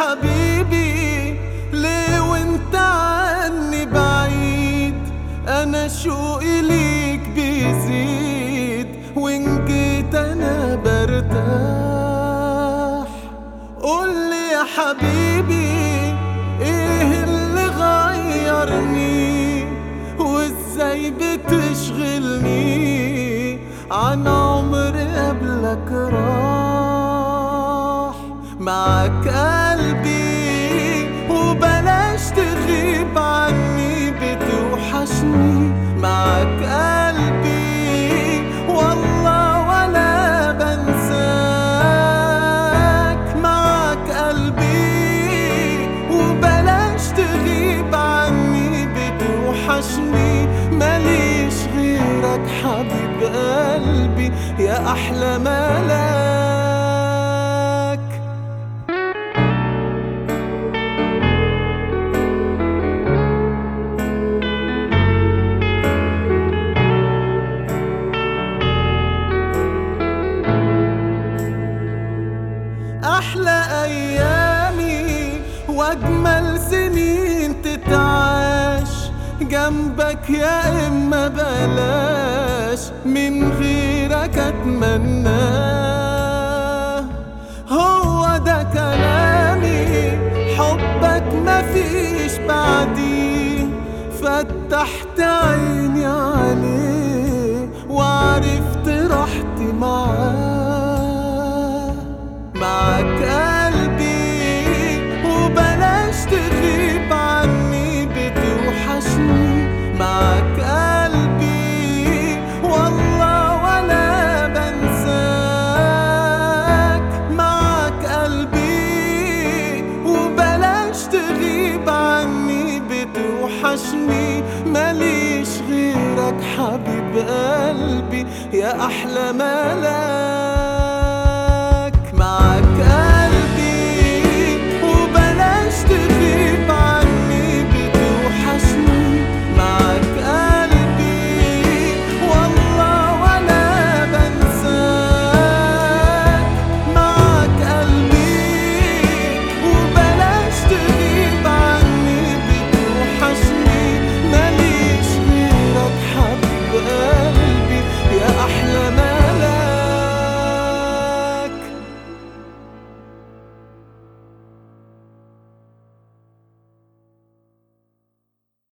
حبيبي ليه وانت عني بعيد؟ انا شوقي ليك بيزيد، وان جيت انا برتاح. قولي يا حبيبي ايه اللي غيرني، وازاي بتشغلني عن عمر قبلك راح. معاك قلبي وبلاش تغيب عني، بتوحشني معاك قلبي والله ولا بنساك. معاك قلبي وبلاش تغيب عني، بتوحشني ماليش غيرك حبيب قلبي يا أحلى ملاك. أحلى أيامي وأجمل سنين تتعاش جنبك يا إما بلاش، من غيرك أتمناه. هو ده كلامي، حبك مفيش بعديه. فتحت عيني عليه وعرفت راحتي معاه. معاك قلبي وبلاش تغيب عني، بتوحشني معاك قلبي والله ولا بنساك. معاك قلبي وبلاش تغيب عني، بتوحشني ماليش غيرك حبيب قلبي يا أحلى ملاك.